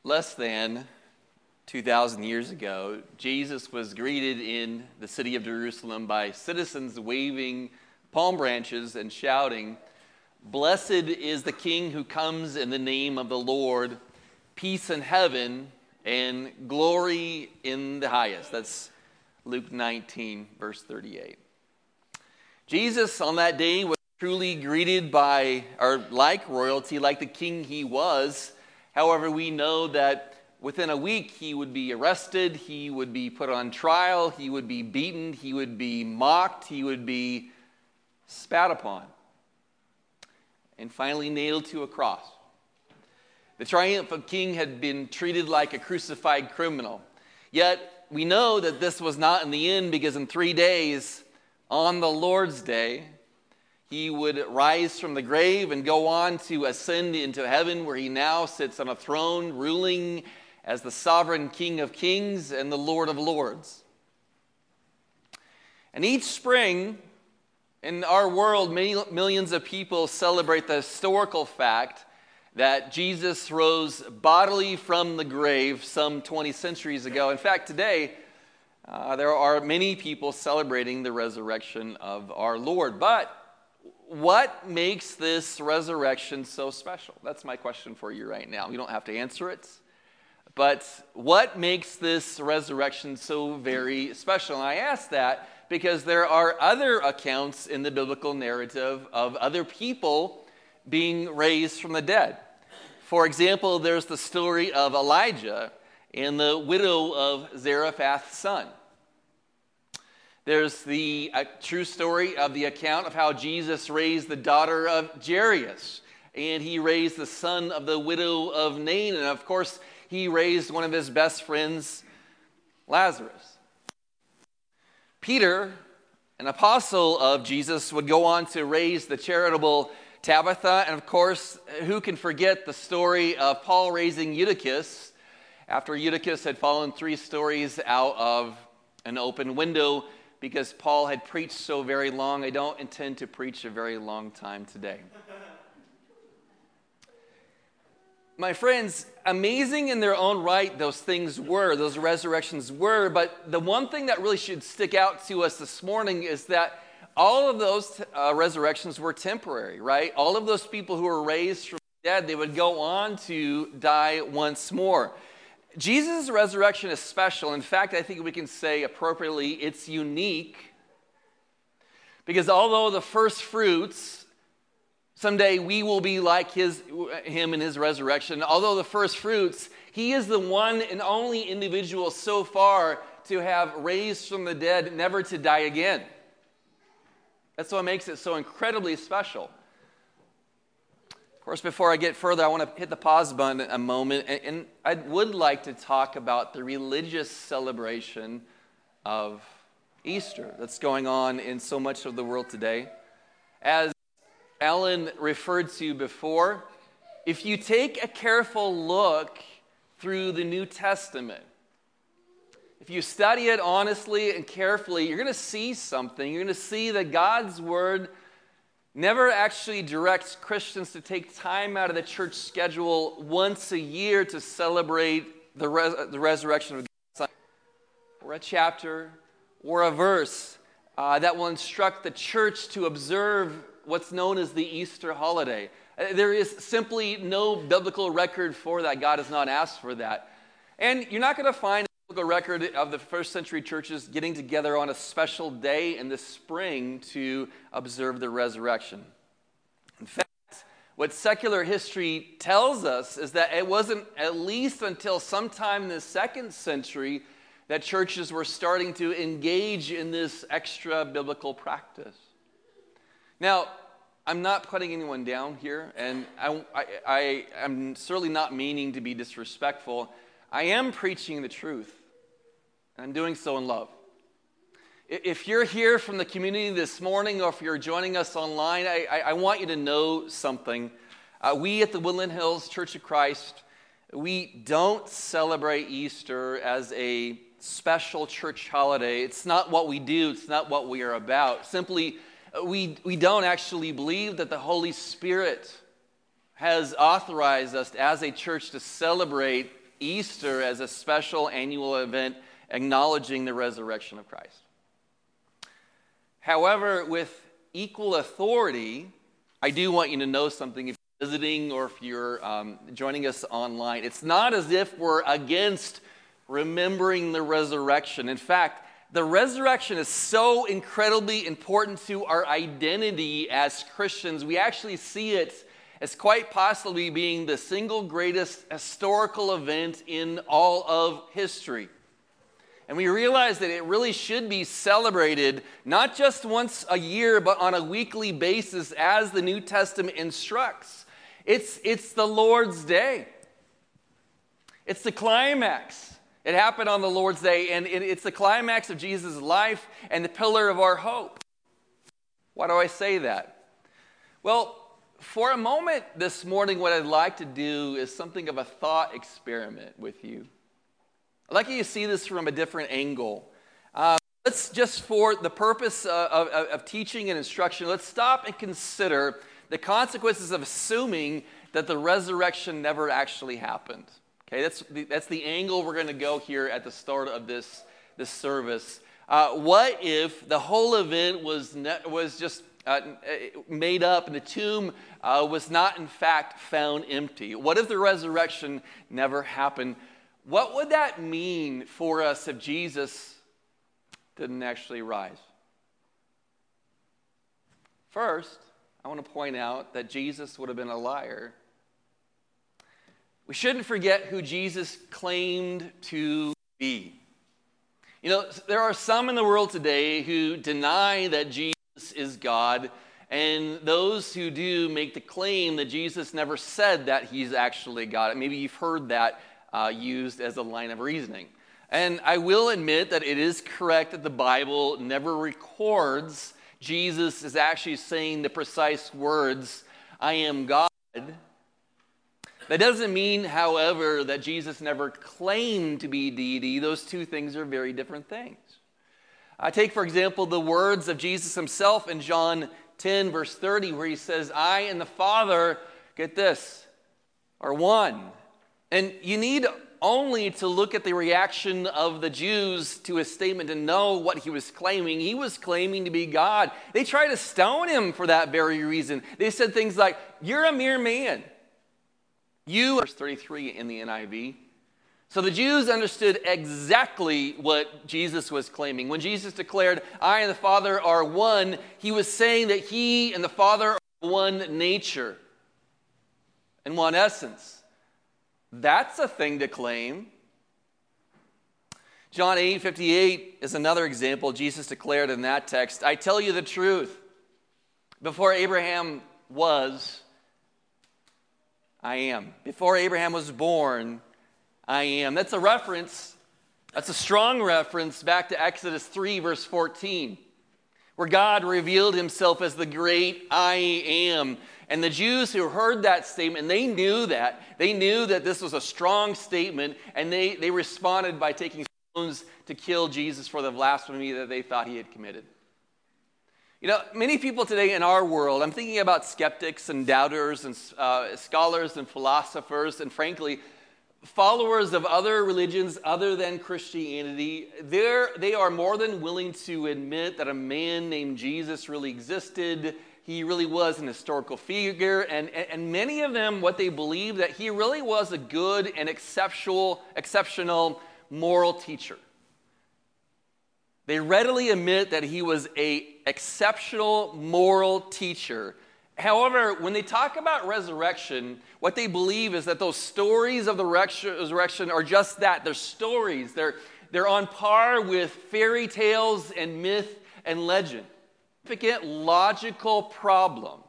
less than 2,000 years ago, Jesus was greeted in the city of Jerusalem by citizens waving palm branches and shouting, "Blessed is the King who comes in the name of the Lord, peace in heaven and glory in the highest." That's Luke 19, verse 38. Jesus on that day was truly greeted by, or like royalty, like the king he was. However, we know that within a week he would be arrested, he would be put on trial, he would be beaten, he would be mocked, he would be spat upon, and finally nailed to a cross. The triumphant king had been treated like a crucified criminal. Yet we know that this was not in the end, because in 3 days, on the Lord's Day, he would rise from the grave and go on to ascend into heaven, where he now sits on a throne ruling as the sovereign King of Kings and the Lord of Lords. And each spring in our world, millions of people celebrate the historical fact that Jesus rose bodily from the grave some 20 centuries ago. In fact, today, there are many people celebrating the resurrection of our Lord. But what makes this resurrection so special? That's my question for you right now. You don't have to answer it. But what makes this resurrection so very special? And I ask that because there are other accounts in the biblical narrative of other people being raised from the dead. For example, there's the story of Elijah and the widow of Zarephath's son. There's the true story of the account of how Jesus raised the daughter of Jairus, and he raised the son of the widow of Nain, and of course, he raised one of his best friends, Lazarus. Peter, an apostle of Jesus, would go on to raise the charitable Tabitha, and of course, who can forget the story of Paul raising Eutychus after Eutychus had fallen 3 stories out of an open window because Paul had preached so very long. I don't intend to preach a very long time today. My friends, amazing in their own right those things were, those resurrections were, but the one thing that really should stick out to us this morning is that all of those resurrections were temporary, right? All of those people who were raised from the dead, they would go on to die once more. Jesus' resurrection is special. In fact, I think we can say appropriately it's unique, because although the first fruits, someday we will be like him in his resurrection. Although the first fruits, he is the one and only individual so far to have raised from the dead, never to die again. That's what makes it so incredibly special. Of course, before I get further, I want to hit the pause button a moment, and I would like to talk about the religious celebration of Easter that's going on in so much of the world today. As Alan referred to before, if you take a careful look through the New Testament, if you study it honestly and carefully, you're going to see something. You're going to see that God's Word never actually directs Christians to take time out of the church schedule once a year to celebrate the resurrection of God's Son, or a chapter or a verse that will instruct the church to observe what's known as the Easter holiday. There is simply no biblical record for that. God has not asked for that. And you're not going to find a biblical record of the first century churches getting together on a special day in the spring to observe the resurrection. In fact, what secular history tells us is that it wasn't at least until sometime in the 2nd century that churches were starting to engage in this extra biblical practice. Now, I'm not putting anyone down here, and I'm certainly not meaning to be disrespectful. I am preaching the truth, and I'm doing so in love. If you're here from the community this morning, or if you're joining us online, I want you to know something. We at the Woodland Hills Church of Christ, we don't celebrate Easter as a special church holiday. It's not what we do. It's not what we are about. Simply, we don't actually believe that the Holy Spirit has authorized us as a church to celebrate Easter as a special annual event acknowledging the resurrection of Christ. However, with equal authority, I do want you to know something if you're visiting or if you're joining us online. It's not as if we're against remembering the resurrection. In fact, the resurrection is so incredibly important to our identity as Christians. We actually see it as quite possibly being the single greatest historical event in all of history. And we realize that it really should be celebrated not just once a year, but on a weekly basis as the New Testament instructs. It's the Lord's Day. It's the climax. It happened on the Lord's Day, and it's the climax of Jesus' life and the pillar of our hope. Why do I say that? Well, for a moment this morning, what I'd like to do is something of a thought experiment with you. I'd like you to see this from a different angle. Let's just, for the purpose of teaching and instruction, let's stop and consider the consequences of assuming that the resurrection never actually happened. Okay, that's the angle we're going to go here at the start of this service. What if the whole event was just made up and the tomb was not in fact found empty? What if the resurrection never happened? What would that mean for us if Jesus didn't actually rise? First, I want to point out that Jesus would have been a liar. We shouldn't forget who Jesus claimed to be. You know, there are some in the world today who deny that Jesus is God, and those who do make the claim that Jesus never said that he's actually God. Maybe you've heard that used as a line of reasoning. And I will admit that it is correct that the Bible never records Jesus is actually saying the precise words, "I am God." That doesn't mean, however, that Jesus never claimed to be deity. Those two things are very different things. Take, for example, the words of Jesus himself in John 10, verse 30, where he says, "I and the Father," get this, "are one." And you need only to look at the reaction of the Jews to his statement to know what he was claiming. He was claiming to be God. They tried to stone him for that very reason. They said things like, "You're a mere man." Verse 33 in the NIV. So the Jews understood exactly what Jesus was claiming. When Jesus declared, "I and the Father are one," he was saying that he and the Father are one nature and one essence. That's a thing to claim. John 8:58 is another example. Jesus declared in that text, "I tell you the truth. Before Abraham was, I am. Before Abraham was born, I am." That's a reference. That's a strong reference back to Exodus 3, verse 14, where God revealed himself as the great I am. And the Jews who heard that statement, they knew that. They knew that this was a strong statement, and they responded by taking stones to kill Jesus for the blasphemy that they thought he had committed. You know, many people today in our world, I'm thinking about skeptics and doubters and scholars and philosophers and, frankly, followers of other religions other than Christianity. They are more than willing to admit that a man named Jesus really existed. He really was an historical figure, and many of them, what they believe, that he really was a good and exceptional moral teacher. They readily admit that he was an exceptional moral teacher. However, when they talk about resurrection, what they believe is that those stories of the resurrection are just that. They're stories. They're on par with fairy tales and myth and legend. Significant logical problem.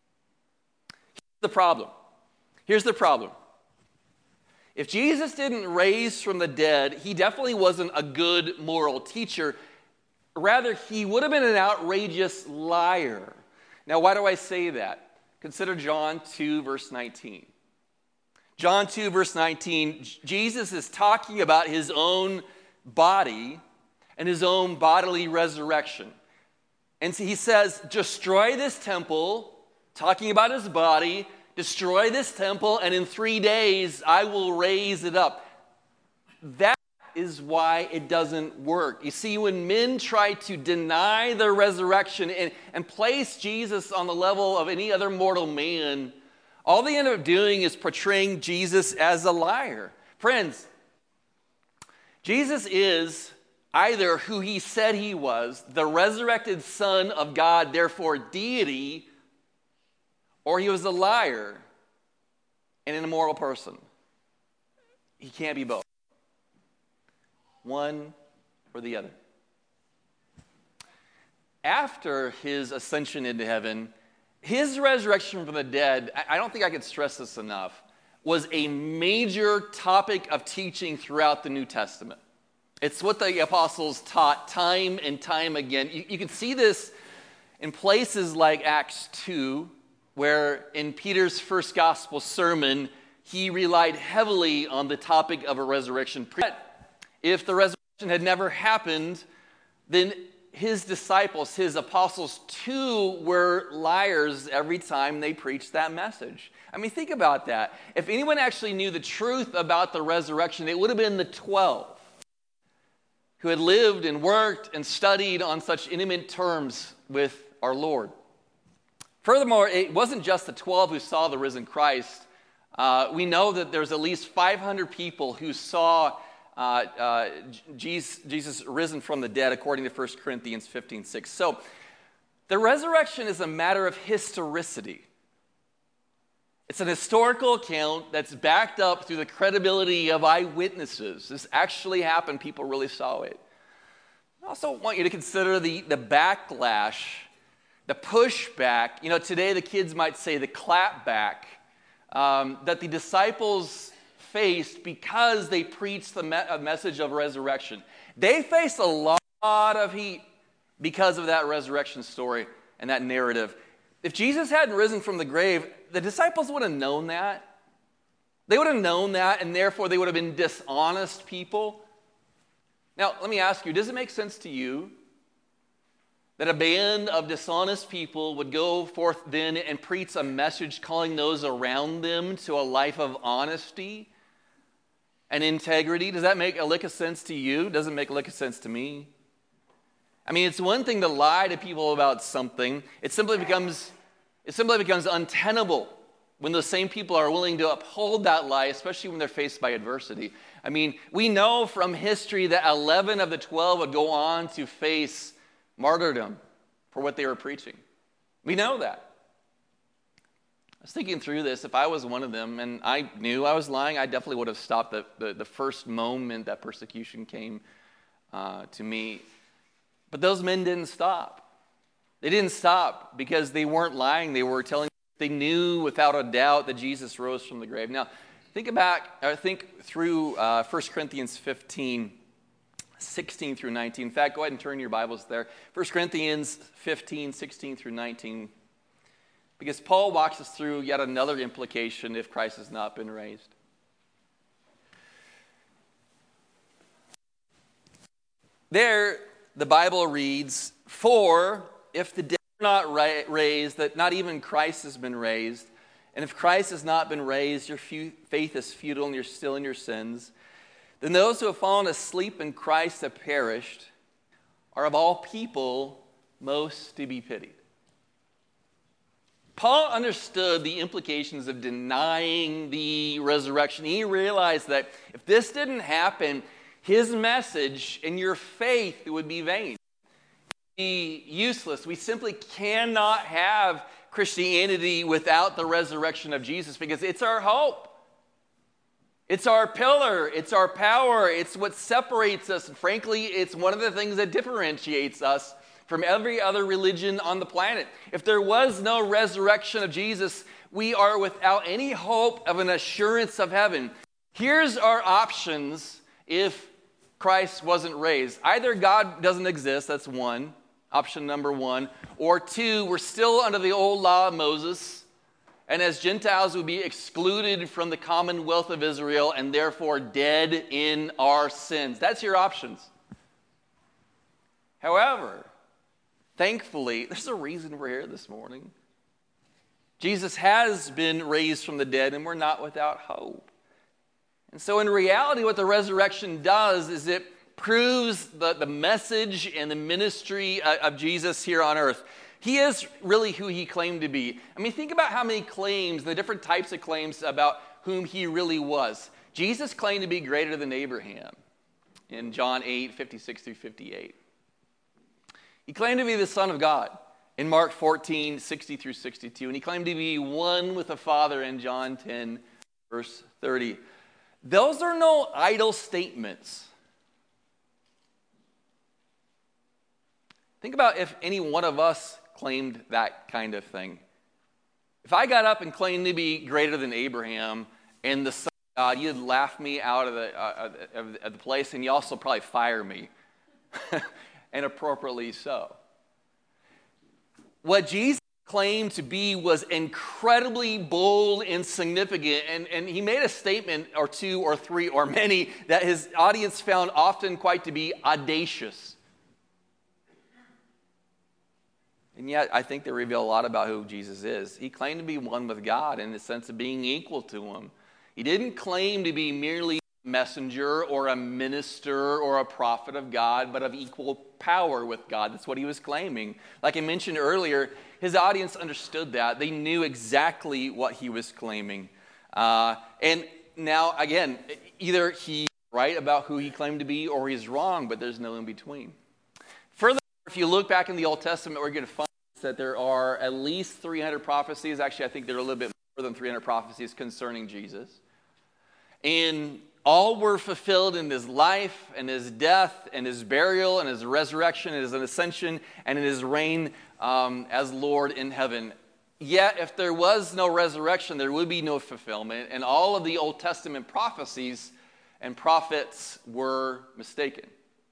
Here's the problem. If Jesus didn't raise from the dead, he definitely wasn't a good moral teacher. Rather, he would have been an outrageous liar. Now, why do I say that? Consider John 2, verse 19. John 2, verse 19, Jesus is talking about his own body and his own bodily resurrection. And so he says, "Destroy this temple," talking about his body, "destroy this temple, and in 3 days I will raise it up." that is why it doesn't work. You see, when men try to deny the resurrection and place Jesus on the level of any other mortal man, all they end up doing is portraying Jesus as a liar. Friends, Jesus is either who he said he was, the resurrected Son of God, therefore deity, or he was a liar and an immoral person. He can't be both. One or the other. After his ascension into heaven, his resurrection from the dead, I don't think I could stress this enough, was a major topic of teaching throughout the New Testament. It's what the apostles taught time and time again. You can see this in places like Acts 2, where in Peter's first gospel sermon, he relied heavily on the topic of a resurrection. If the resurrection had never happened, then his disciples, his apostles too, were liars every time they preached that message. I mean, think about that. If anyone actually knew the truth about the resurrection, it would have been the 12 who had lived and worked and studied on such intimate terms with our Lord. Furthermore, it wasn't just the 12 who saw the risen Christ. We know that there's at least 500 people who saw Jesus risen from the dead, according to 1 Corinthians 15:6. So the resurrection is a matter of historicity. It's an historical account that's backed up through the credibility of eyewitnesses. This actually happened. People really saw it. I also want you to consider the backlash, the pushback. You know, today the kids might say the clapback that the disciples faced because they preached the message of resurrection. They faced a lot of heat because of that resurrection story and that narrative. If Jesus hadn't risen from the grave, the disciples would have known that. They would have known that, and therefore they would have been dishonest people. Now, let me ask you, does it make sense to you that a band of dishonest people would go forth then and preach a message calling those around them to a life of honesty and integrity? Does that make a lick of sense to you? Doesn't make a lick of sense to me. I mean, it's one thing to lie to people about something. It simply becomes untenable when those same people are willing to uphold that lie, especially when they're faced by adversity. I mean, we know from history that 11 of the 12 would go on to face martyrdom for what they were preaching. We know that. I was thinking through this. If I was one of them and I knew I was lying, I definitely would have stopped the first moment that persecution came to me. But those men didn't stop. They didn't stop because they weren't lying. They were telling, they knew without a doubt that Jesus rose from the grave. Now, think through 1 Corinthians 15, 16 through 19. In fact, go ahead and turn your Bibles there. 1 Corinthians 15, 16 through 19. Because Paul walks us through yet another implication if Christ has not been raised. There, the Bible reads, "For if the dead are not raised, that not even Christ has been raised, and if Christ has not been raised, your faith is futile and you're still in your sins. Then those who have fallen asleep in Christ have perished, are of all people most to be pitied." Paul understood the implications of denying the resurrection. He realized that if this didn't happen, his message and your faith would be vain. It would be useless. We simply cannot have Christianity without the resurrection of Jesus because it's our hope. It's our pillar. It's our power. It's what separates us. And frankly, it's one of the things that differentiates us from every other religion on the planet. If there was no resurrection of Jesus, we are without any hope of an assurance of heaven. Here's our options if Christ wasn't raised. Either God doesn't exist, that's one, option number one, or two, we're still under the old law of Moses, and as Gentiles would be excluded from the commonwealth of Israel and therefore dead in our sins. That's your options. However, thankfully, there's a reason we're here this morning. Jesus has been raised from the dead, and we're not without hope. And so in reality, what the resurrection does is it proves the message and the ministry of Jesus here on earth. He is really who he claimed to be. I mean, think about how many claims, the different types of claims about whom he really was. Jesus claimed to be greater than Abraham in John 8:56-58. He claimed to be the Son of God in Mark 14:60-62. And he claimed to be one with the Father in John 10, verse 30. Those are no idle statements. Think about if any one of us claimed that kind of thing. If I got up and claimed to be greater than Abraham and the Son of God, you'd laugh me out of the place, and you also probably fire me, and appropriately so. What Jesus claimed to be was incredibly bold and significant, and he made a statement or two or three or many that his audience found often quite to be audacious. And yet, I think they reveal a lot about who Jesus is. He claimed to be one with God in the sense of being equal to him. He didn't claim to be merely a messenger or a minister or a prophet of God, but of equal power with God. That's what he was claiming. Like I mentioned earlier, his audience understood that. They knew exactly what he was claiming. And now, again, either he's right about who he claimed to be or he's wrong, but there's no in between. Further, if you look back in the Old Testament, we're going to find that there are at least 300 prophecies. Actually, I think there are a little bit more than 300 prophecies concerning Jesus. And all were fulfilled in his life and his death and his burial and his resurrection and his ascension and in his reign as Lord in heaven. Yet, if there was no resurrection, there would be no fulfillment. And all of the Old Testament prophecies and prophets were mistaken.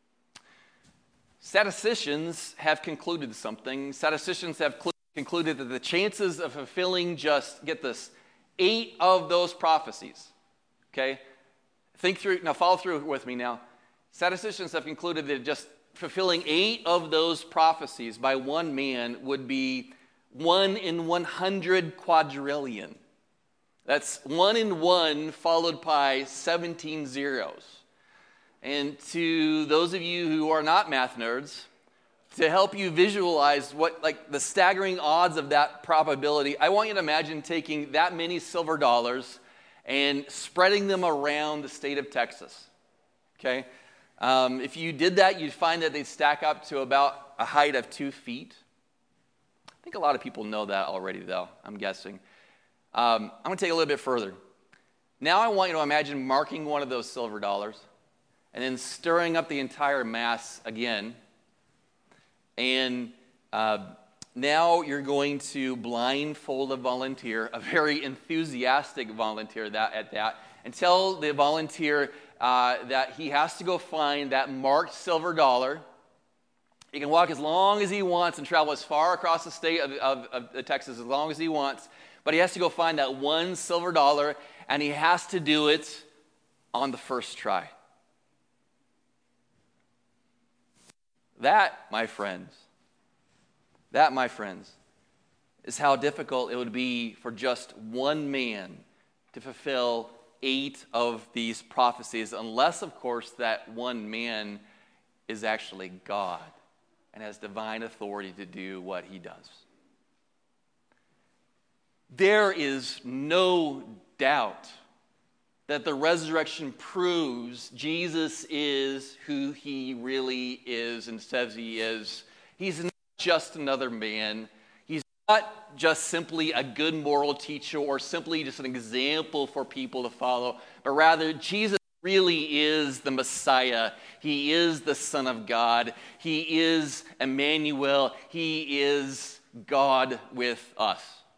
Statisticians have concluded something. Statisticians have concluded that the chances of fulfilling just, get this, 8 of those prophecies, okay? Think through, now follow through with me now. Statisticians have concluded that just fulfilling 8 of those prophecies by one man would be 1 in 100 quadrillion. That's 1 in 1 followed by 17 zeros. And to those of you who are not math nerds, to help you visualize what, like, the staggering odds of that probability, I want you to imagine taking that many silver dollars and spreading them around the state of Texas. Okay? If you did that, you'd find that they'd stack up to about a height of 2 feet. I think a lot of people know that already, though, I'm guessing. I'm going to take it a little bit further. Now I want you to imagine marking one of those silver dollars and then stirring up the entire mass again. And now you're going to blindfold a volunteer, a very enthusiastic volunteer at that, and tell the volunteer that he has to go find that marked silver dollar. He can walk as long as he wants and travel as far across the state of Texas as long as he wants, but he has to go find that one silver dollar, and he has to do it on the first try. That, my friends, is how difficult it would be for just one man to fulfill 8 of these prophecies, unless, of course, that one man is actually God and has divine authority to do what he does. There is no doubt that the resurrection proves Jesus is who he really is and says he is. He's not just another man. He's not just simply a good moral teacher or simply just an example for people to follow, but rather Jesus really is the Messiah. He is the Son of God. He is Emmanuel. He is God with us.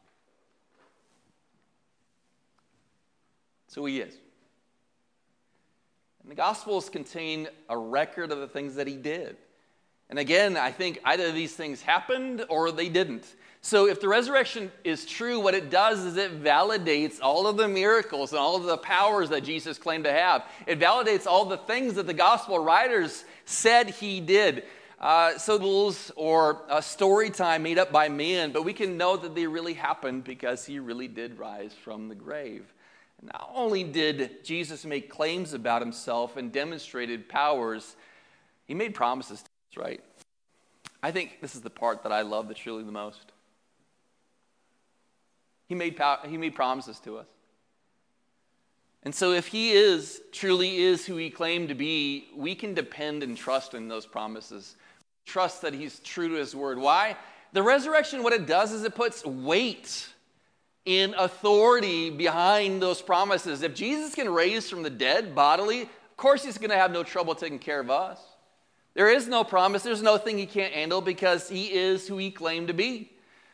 So he is. And the Gospels contain a record of the things that he did. And again, I think either these things happened or they didn't. So if the resurrection is true, what it does is it validates all of the miracles and all of the powers that Jesus claimed to have. It validates all the things that the Gospel writers said he did. So rules or a story time made up by man, but we can know that they really happened because he really did rise from the grave. Not only did Jesus make claims about himself and demonstrated powers, he made promises to us, right? I think this is the part that I love truly the most. He made promises to us. And so if he truly is who he claimed to be, we can depend and trust in those promises. Trust that he's true to his word. Why? The resurrection, what it does is it puts weight in authority behind those promises. If Jesus can raise from the dead bodily, of course he's going to have no trouble taking care of us. There is no promise. There's no thing he can't handle because he is who he claimed to be.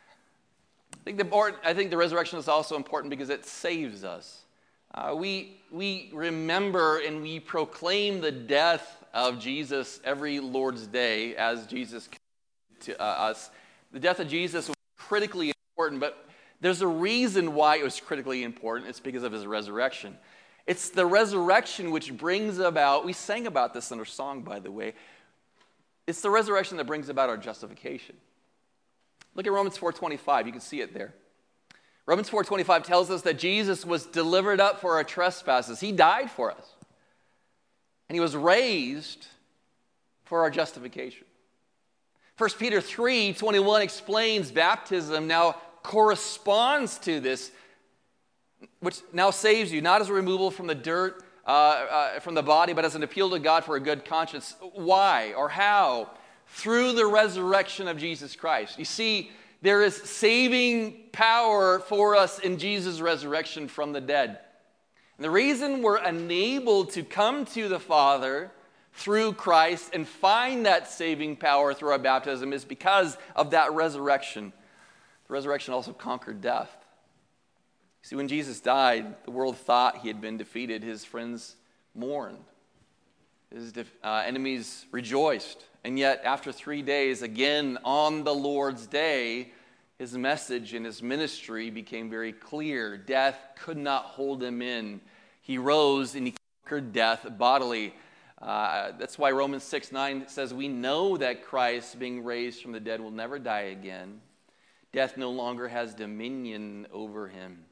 I think the resurrection is also important because it saves us. We remember and we proclaim the death of Jesus every Lord's Day as Jesus came to us. The death of Jesus was critically important, but there's a reason why it was critically important. It's because of his resurrection. It's the resurrection which brings about, we sang about this in our song, by the way. It's the resurrection that brings about our justification. Look at Romans 4:25. You can see it there. Romans 4:25 tells us that Jesus was delivered up for our trespasses. He died for us. And he was raised for our justification. 1 Peter 3:21 explains baptism now corresponds to this, which now saves you, not as a removal from the dirt, from the body, but as an appeal to God for a good conscience. Why or how? Through the resurrection of Jesus Christ. You see, there is saving power for us in Jesus' resurrection from the dead. And the reason we're enabled to come to the Father through Christ and find that saving power through our baptism is because of that resurrection. The resurrection also conquered death. See, when Jesus died, the world thought he had been defeated. His friends mourned. His enemies rejoiced. And yet, after 3 days, again on the Lord's day, his message and his ministry became very clear. Death could not hold him in. He rose and he conquered death bodily. That's why Romans 6:9 says, we know that Christ, being raised from the dead, will never die again. Death no longer has dominion over him.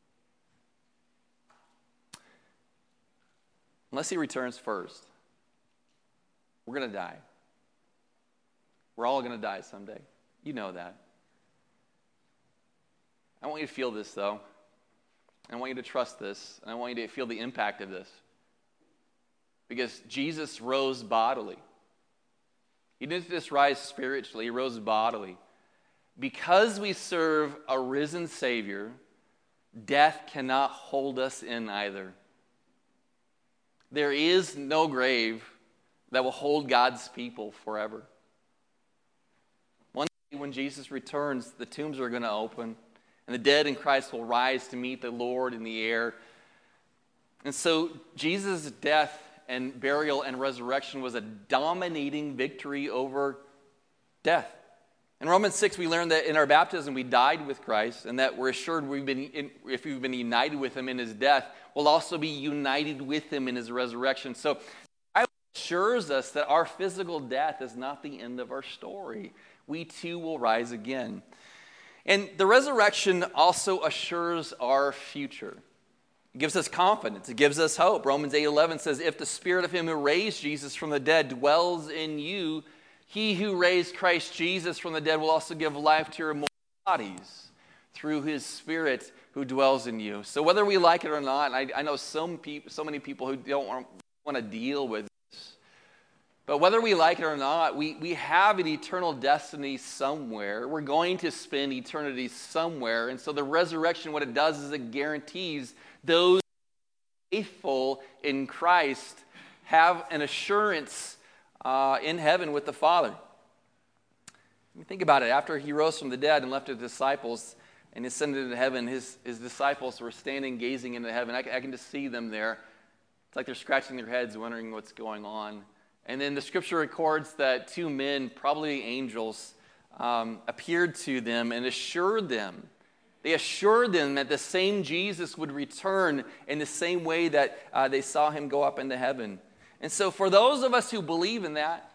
Unless he returns first, we're going to die. We're all going to die someday. You know that. I want you to feel this, though. I want you to trust this. And I want you to feel the impact of this. Because Jesus rose bodily. He didn't just rise spiritually. He rose bodily. Because we serve a risen Savior, death cannot hold us in either. There is no grave that will hold God's people forever. One day when Jesus returns, the tombs are going to open, and the dead in Christ will rise to meet the Lord in the air. And so Jesus' death and burial and resurrection was a dominating victory over death. In Romans 6, we learned that in our baptism we died with Christ, and that we're assured if we've been united with him in his death, we'll also be united with him in his resurrection. So the Bible assures us that our physical death is not the end of our story. We too will rise again. And the resurrection also assures our future. It gives us confidence. It gives us hope. Romans 8:11 says, if the spirit of him who raised Jesus from the dead dwells in you, he who raised Christ Jesus from the dead will also give life to your mortal bodies through his Spirit who dwells in you. So whether we like it or not, I know so many people who don't want to deal with this, but whether we like it or not, we have an eternal destiny somewhere. We're going to spend eternity somewhere. And so the resurrection, what it does is it guarantees those faithful in Christ have an assurance in heaven with the Father. Think about it. After he rose from the dead and left his disciples and ascended into heaven, his disciples were standing gazing into heaven. I can just see them there. It's like they're scratching their heads wondering what's going on. And then the scripture records that two men, probably angels, appeared to them and assured them. They assured them that the same Jesus would return in the same way that they saw him go up into heaven. And so for those of us who believe in that,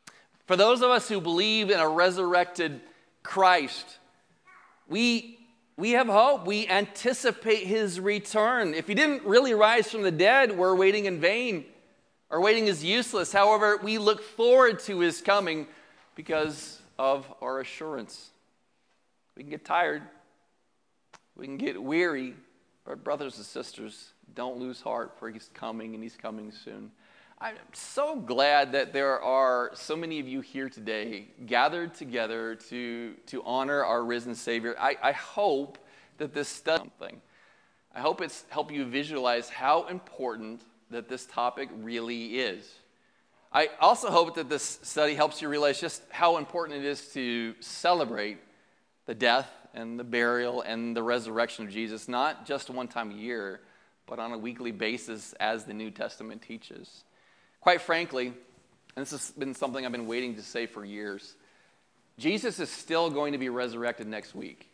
for those of us who believe in a resurrected Christ, we We have hope. We anticipate his return. If he didn't really rise from the dead, we're waiting in vain. Our waiting is useless. However, we look forward to his coming because of our assurance. We can get tired. We can get weary. But brothers and sisters, don't lose heart, for he's coming, and he's coming soon. I'm so glad that there are so many of you here today gathered together to honor our risen Savior. I hope that this does something. I hope it's helped you visualize how important that this topic really is. I also hope that this study helps you realize just how important it is to celebrate the death and the burial and the resurrection of Jesus, not just one time a year, but on a weekly basis as the New Testament teaches. Quite frankly, and this has been something I've been waiting to say for years, Jesus is still going to be resurrected next week.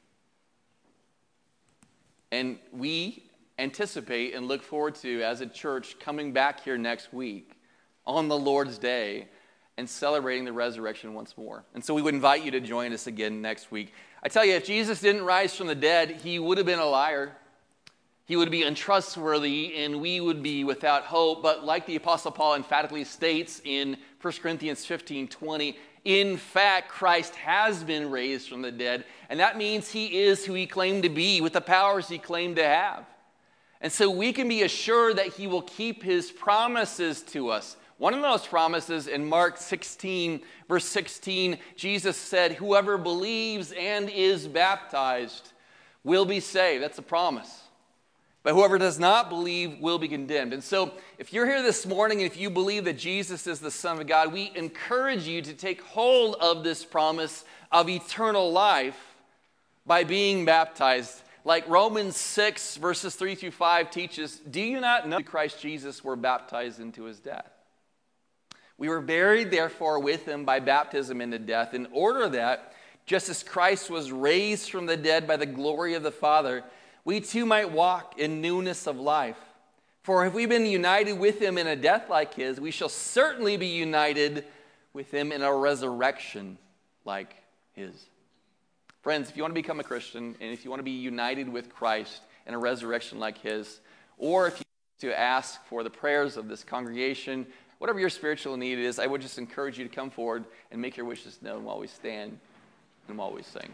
And we anticipate and look forward to, as a church, coming back here next week on the Lord's Day and celebrating the resurrection once more. And so we would invite you to join us again next week. I tell you, if Jesus didn't rise from the dead, he would have been a liar. He would be untrustworthy, and we would be without hope. But like the Apostle Paul emphatically states in 1 Corinthians 15:20, in fact, Christ has been raised from the dead, and that means he is who he claimed to be with the powers he claimed to have. And so we can be assured that he will keep his promises to us. One of those promises in Mark 16, verse 16, Jesus said, whoever believes and is baptized will be saved. That's a promise. But whoever does not believe will be condemned. And so if you're here this morning and if you believe that Jesus is the Son of God, we encourage you to take hold of this promise of eternal life by being baptized. Like Romans 6, verses 3 through 5 teaches, do you not know that Christ Jesus were baptized into his death? We were buried, therefore, with him by baptism into death, in order that, just as Christ was raised from the dead by the glory of the Father, we too might walk in newness of life. For if we've been united with him in a death like his, we shall certainly be united with him in a resurrection like his. Friends, if you want to become a Christian, and if you want to be united with Christ in a resurrection like his, or if you want to ask for the prayers of this congregation, whatever your spiritual need is, I would just encourage you to come forward and make your wishes known while we stand and while we sing.